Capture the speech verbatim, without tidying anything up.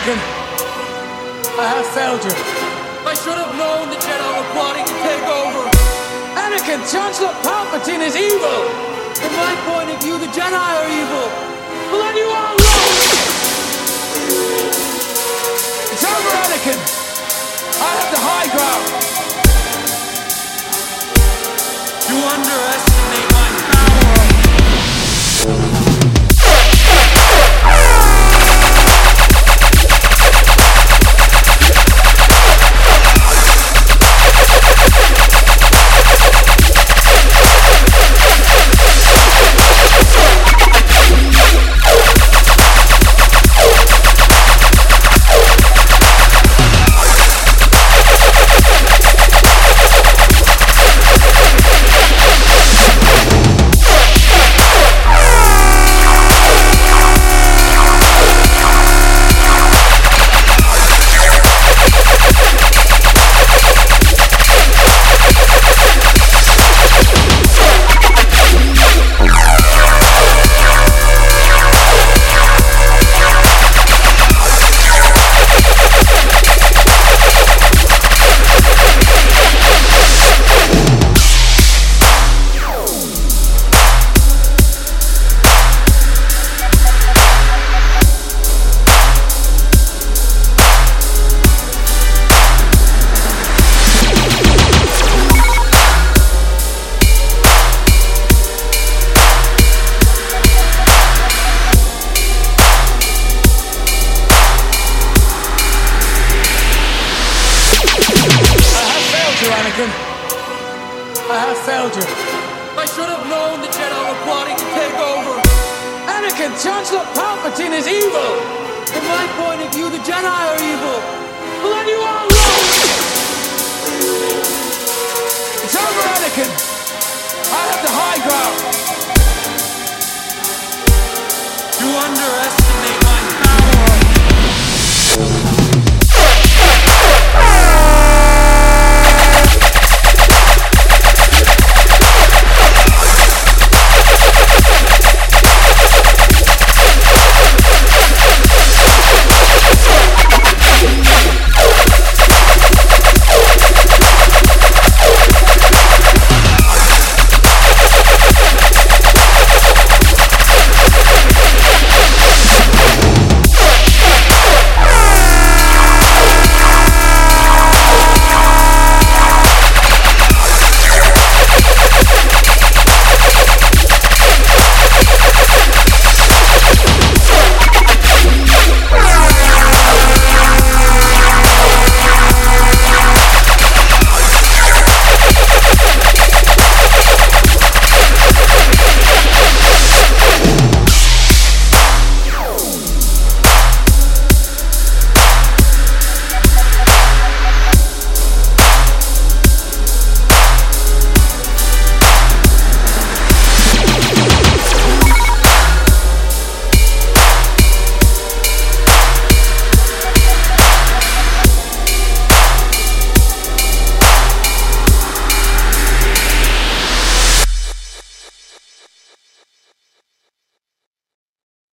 Anakin. I have failed you. I should have known the Jedi were plotting to take over. Anakin, Chancellor Palpatine is evil. From my point of view, the Jedi are evil. Well, then you are wrong. It's over, Anakin. I have the high ground. You underestimate my power. Anakin. I have failed you. I should have known the Jedi were plotting to take over. Anakin, Chancellor Palpatine is evil. From my point of view, the Jedi are evil. Well, then you are wrong. It's over, Anakin. I have the high ground. You underestimate